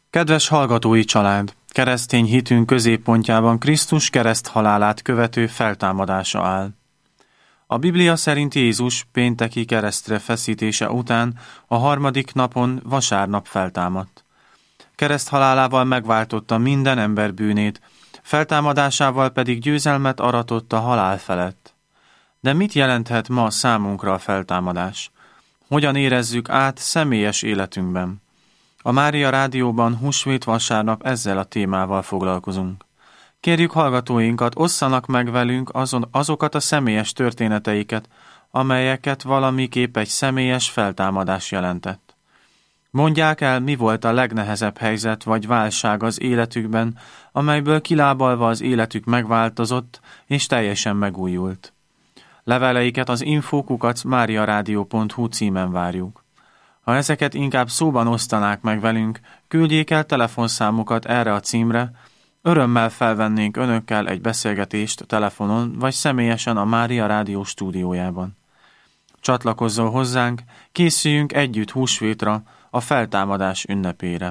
Kedves hallgatói család! Keresztény hitünk középpontjában Krisztus kereszthalálát követő feltámadása áll. A Biblia szerint Jézus pénteki keresztre feszítése után a harmadik napon, vasárnap feltámadt. Kereszthalálával megváltotta minden ember bűnét, feltámadásával pedig győzelmet aratott a halál felett. De mit jelenthet ma számunkra a feltámadás? Hogyan érezzük át személyes életünkben? A Mária Rádióban húsvét vasárnap ezzel a témával foglalkozunk. Kérjük hallgatóinkat, osszanak meg velünk azokat a személyes történeteiket, amelyeket valamiképp egy személyes feltámadás jelentett. Mondják el, mi volt a legnehezebb helyzet vagy válság az életükben, amelyből kilábalva az életük megváltozott és teljesen megújult. Leveleiket az info@mariaradio.hu címen várjuk. Ha ezeket inkább szóban osztanák meg velünk, küldjék el telefonszámukat erre a címre, örömmel felvennénk önökkel egy beszélgetést telefonon vagy személyesen a Mária Rádió stúdiójában. Csatlakozzon hozzánk, készüljünk együtt húsvétra, a feltámadás ünnepére.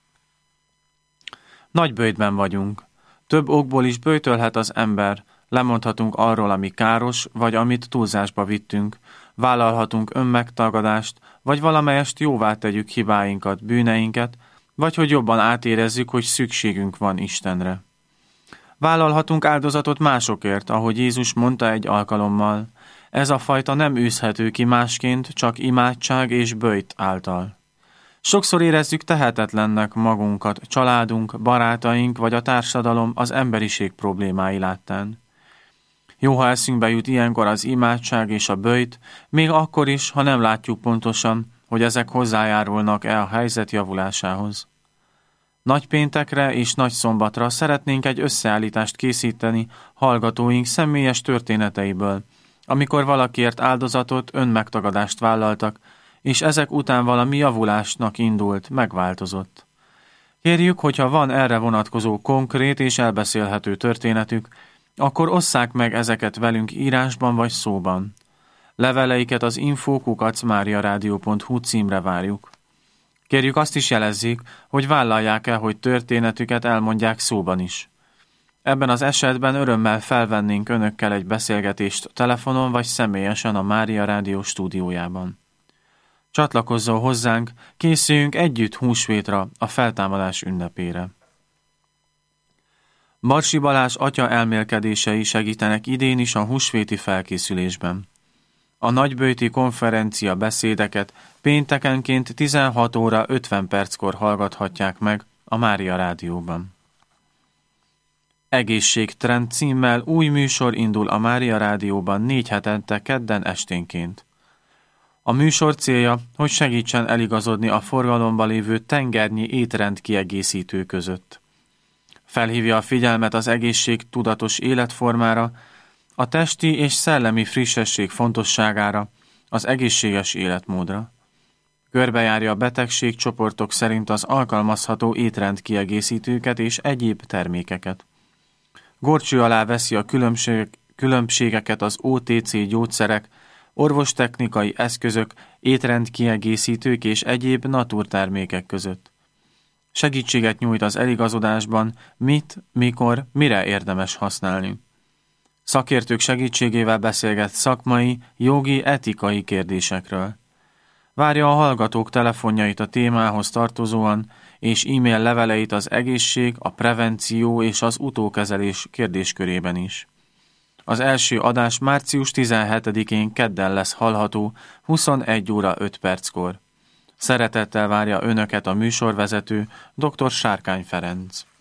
Nagy böjtben vagyunk. Több okból is böjtölhet az ember, lemondhatunk arról, ami káros, vagy amit túlzásba vittünk, vállalhatunk önmegtagadást, vagy valamelyest jóvá tegyük hibáinkat, bűneinket, vagy hogy jobban átérezzük, hogy szükségünk van Istenre. Vállalhatunk áldozatot másokért, ahogy Jézus mondta egy alkalommal, ez a fajta nem űzhető ki másként, csak imádság és böjt által. Sokszor érezzük tehetetlennek magunkat, családunk, barátaink vagy a társadalom az emberiség problémái láttán. Jó, ha eszünkbe jut ilyenkor az imádság és a böjt, még akkor is, ha nem látjuk pontosan, hogy ezek hozzájárulnak-e a helyzet javulásához. Nagypéntekre és nagyszombatra szeretnénk egy összeállítást készíteni hallgatóink személyes történeteiből, amikor valakiért áldozatot, önmegtagadást vállaltak, és ezek után valami javulásnak indult, megváltozott. Kérjük, hogyha van erre vonatkozó konkrét és elbeszélhető történetük, akkor osszák meg ezeket velünk írásban vagy szóban. Leveleiket az info@mariaradio.hu címre várjuk. Kérjük, azt is jelezzék, hogy vállalják el, hogy történetüket elmondják szóban is. Ebben az esetben örömmel felvennénk önökkel egy beszélgetést telefonon vagy személyesen a Mária Rádió stúdiójában. Csatlakozzon hozzánk, készüljünk együtt húsvétra, a feltámadás ünnepére. Barsi Balázs atya elmélkedései segítenek idén is a húsvéti felkészülésben. A nagyböjti konferencia beszédeket péntekenként 16 óra 50 perckor hallgathatják meg a Mária Rádióban. Egészségtrend címmel új műsor indul a Mária Rádióban 4 hetente kedden esténként. A műsor célja, hogy segítsen eligazodni a forgalomban lévő tengernyi étrend kiegészítő között. Felhívja a figyelmet az egészségtudatos életformára, a testi és szellemi frissesség fontosságára, az egészséges életmódra. Körbejárja a betegségcsoportok szerint az alkalmazható étrend kiegészítőket és egyéb termékeket. Górcső alá veszi a különbségeket az OTC gyógyszerek, orvostechnikai eszközök, étrendkiegészítők és egyéb naturtermékek között. Segítséget nyújt az eligazodásban, mit, mikor, mire érdemes használni. Szakértők segítségével beszélget szakmai, jogi, etikai kérdésekről. Várja a hallgatók telefonjait a témához tartozóan, és e-mail leveleit az egészség, a prevenció és az utókezelés kérdéskörében is. Az első adás március 17-én kedden lesz hallható 21 óra 5 perckor. Szeretettel várja önöket a műsorvezető, dr. Sárkány Ferenc.